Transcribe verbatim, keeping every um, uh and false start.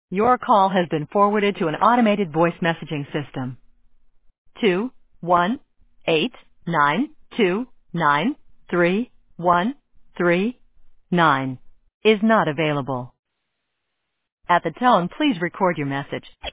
Your call has been forwarded to an automated voice messaging system. Two one eight nine two nine three one three nine is not available. At the tone, please record your message.